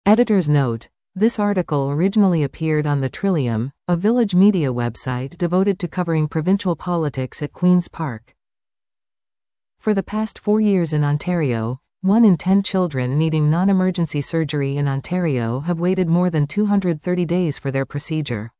Editor's note: this article originally appeared on the Trillium, a Village Media website devoted to covering provincial politics at Queen's Park. For the past 4 years in Ontario, 1 in 10 children needing non-emergency surgery in Ontario have waited more than 230 days for their procedure.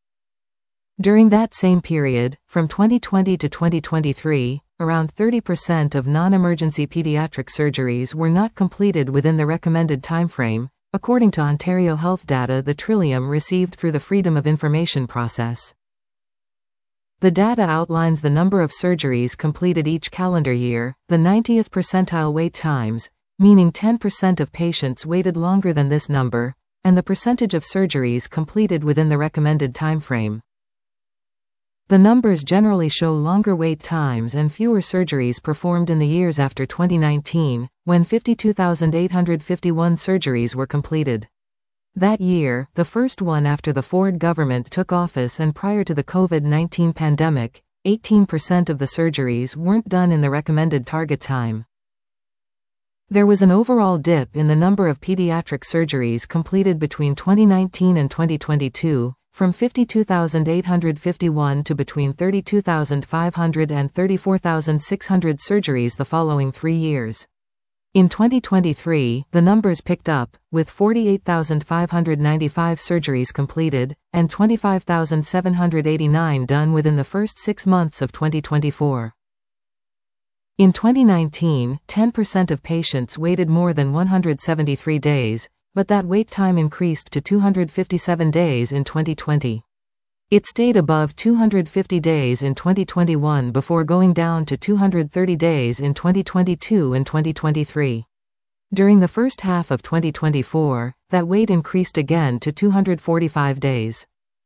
During that same period, from 2020 to 2023, around 30% of non-emergency pediatric surgeries were not completed within the recommended timeframe, according to Ontario Health data the Trillium received through the Freedom of Information process. The data outlines the number of surgeries completed each calendar year, the 90th percentile wait times, meaning 10% of patients waited longer than this number, and the percentage of surgeries completed within the recommended timeframe. The numbers generally show longer wait times and fewer surgeries performed in the years after 2019, when 52,851 surgeries were completed. That year, the first one after the Ford government took office and prior to the COVID-19 pandemic, 18% of the surgeries weren't done in the recommended target time. There was an overall dip in the number of pediatric surgeries completed between 2019 and 2022, from 52,851 to between 32,500 and 34,600 surgeries the following 3 years. In 2023, the numbers picked up, with 48,595 surgeries completed, and 25,789 done within the first 6 months of 2024. In 2019, 10% of patients waited more than 173 days, but that wait time increased to 257 days in 2020. It stayed above 250 days in 2021 before going down to 230 days in 2022 and 2023. During the first half of 2024, that wait increased again to 245 days.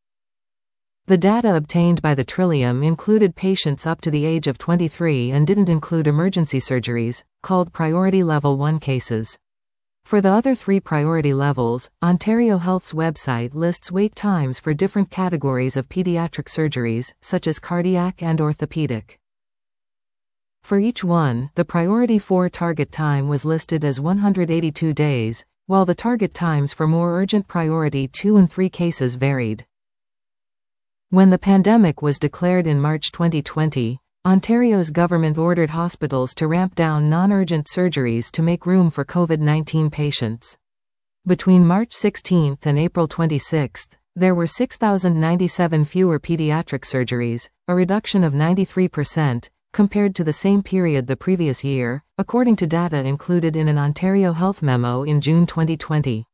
The data obtained by the Trillium included patients up to the age of 23 and didn't include emergency surgeries, called Priority Level 1 cases. For the other 3 priority levels, Ontario Health's website lists wait times for different categories of pediatric surgeries, such as cardiac and orthopedic. For each one, the Priority 4 target time was listed as 182 days, while the target times for more urgent Priority 2 and 3 cases varied. When the pandemic was declared in March 2020, Ontario's government ordered hospitals to ramp down non-urgent surgeries to make room for COVID-19 patients. Between March 16 and April 26, there were 6,097 fewer pediatric surgeries, a reduction of 93%, compared to the same period the previous year, according to data included in an Ontario Health memo in June 2020.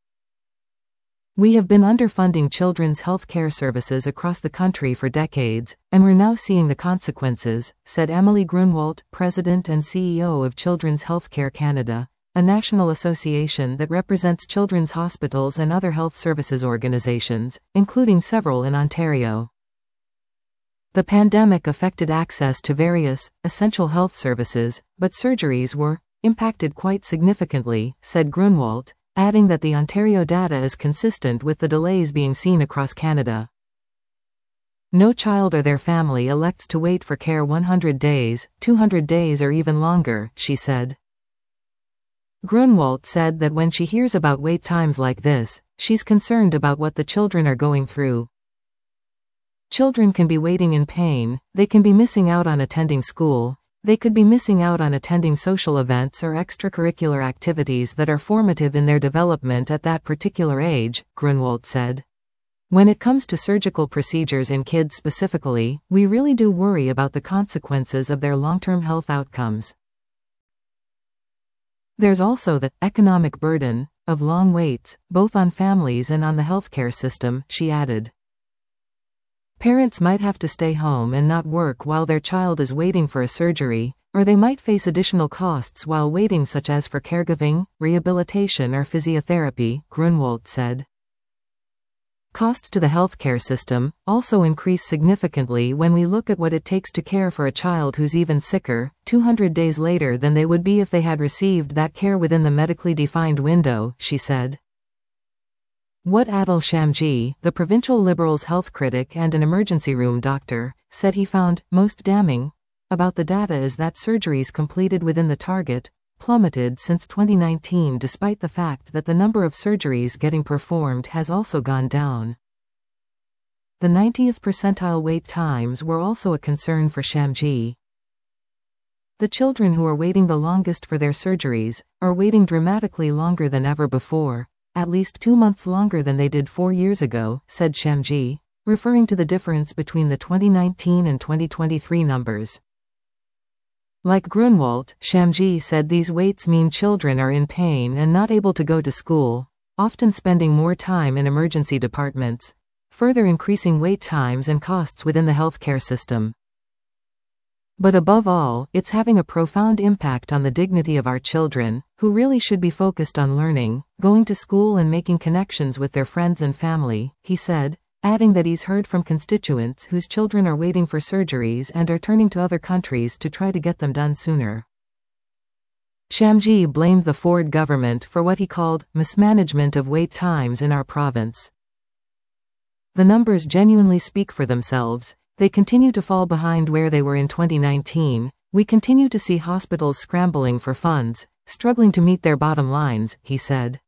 We have been underfunding children's health care services across the country for decades, and we're now seeing the consequences, said Emily Grunwald, President and CEO of Children's Healthcare Canada, a national association that represents children's hospitals and other health services organizations, including several in Ontario. The pandemic affected access to various, essential health services, but surgeries were impacted quite significantly, said Grunwald, adding that the Ontario data is consistent with the delays being seen across Canada. No child or their family elects to wait for care 100 days, 200 days or even longer, she said. Grunwald said that when she hears about wait times like this, she's concerned about what the children are going through. Children can be waiting in pain, they can be missing out on attending school, they could be missing out on attending social events or extracurricular activities that are formative in their development at that particular age, Grunwald said. When it comes to surgical procedures in kids specifically, we really do worry about the consequences of their long-term health outcomes. There's also the economic burden of long waits, both on families and on the healthcare system, she added. Parents might have to stay home and not work while their child is waiting for a surgery, or they might face additional costs while waiting, such as for caregiving, rehabilitation or physiotherapy, Grunwald said. Costs to the healthcare system also increase significantly when we look at what it takes to care for a child who's even sicker, 200 days later than they would be if they had received that care within the medically defined window, she said. What Atal Shamji, the provincial Liberals' health critic and an emergency room doctor, said he found most damning about the data is that surgeries completed within the target plummeted since 2019 despite the fact that the number of surgeries getting performed has also gone down. The 90th percentile wait times were also a concern for Shamji. The children who are waiting the longest for their surgeries are waiting dramatically longer than ever before, at least 2 months longer than they did 4 years ago, said Shamji, referring to the difference between the 2019 and 2023 numbers. Like Grunwald, Shamji said these waits mean children are in pain and not able to go to school, often spending more time in emergency departments, further increasing wait times and costs within the healthcare system. But above all, it's having a profound impact on the dignity of our children, who really should be focused on learning, going to school and making connections with their friends and family, he said, adding that he's heard from constituents whose children are waiting for surgeries and are turning to other countries to try to get them done sooner. Shamji blamed the Ford government for what he called mismanagement of wait times in our province. The numbers genuinely speak for themselves. They continue to fall behind where they were in 2019. We continue to see hospitals scrambling for funds, struggling to meet their bottom lines, he said.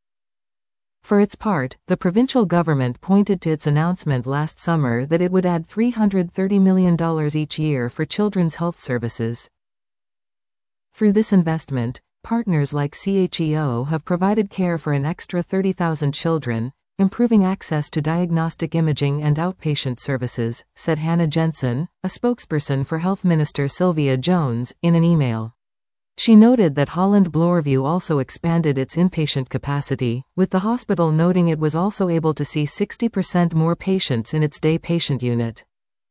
For its part, the provincial government pointed to its announcement last summer that it would add $330 million each year for children's health services. Through this investment, partners like CHEO have provided care for an extra 30,000 children, improving access to diagnostic imaging and outpatient services, said Hannah Jensen, a spokesperson for Health Minister Sylvia Jones, in an email. She noted that Holland Bloorview also expanded its inpatient capacity, with the hospital noting it was also able to see 60% more patients in its day patient unit.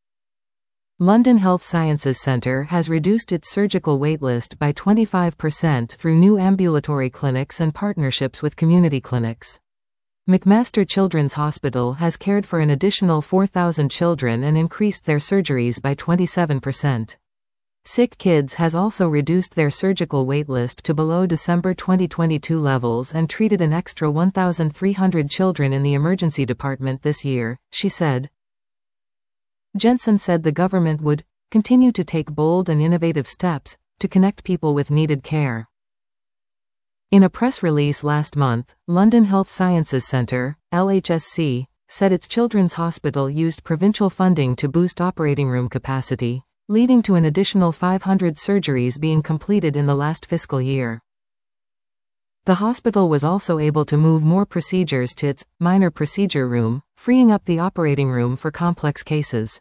London Health Sciences Centre has reduced its surgical waitlist by 25% through new ambulatory clinics and partnerships with community clinics. McMaster Children's Hospital has cared for an additional 4,000 children and increased their surgeries by 27%. Sick Kids has also reduced their surgical waitlist to below December 2022 levels and treated an extra 1,300 children in the emergency department this year, she said. Jensen said the government would continue to take bold and innovative steps to connect people with needed care. In a press release last month, London Health Sciences Centre, LHSC, said its children's hospital used provincial funding to boost operating room capacity, leading to an additional 500 surgeries being completed in the last fiscal year. The hospital was also able to move more procedures to its minor procedure room, freeing up the operating room for complex cases.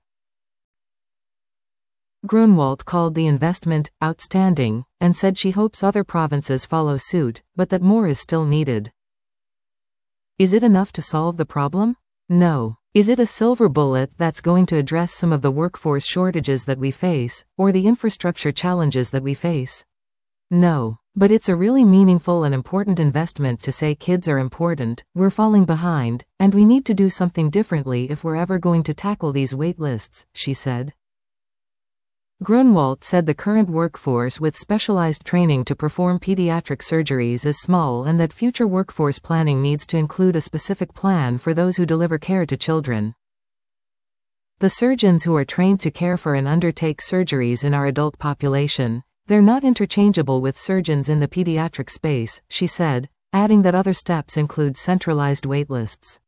Grunwald called the investment outstanding and said she hopes other provinces follow suit, but that more is still needed. Is it enough to solve the problem? No. Is it a silver bullet that's going to address some of the workforce shortages that we face, or the infrastructure challenges that we face? No. But it's a really meaningful and important investment to say kids are important, we're falling behind, and we need to do something differently if we're ever going to tackle these wait lists, she said. Grunwald said the current workforce with specialized training to perform pediatric surgeries is small and that future workforce planning needs to include a specific plan for those who deliver care to children. The surgeons who are trained to care for and undertake surgeries in our adult population, they're not interchangeable with surgeons in the pediatric space, she said, adding that other steps include centralized waitlists.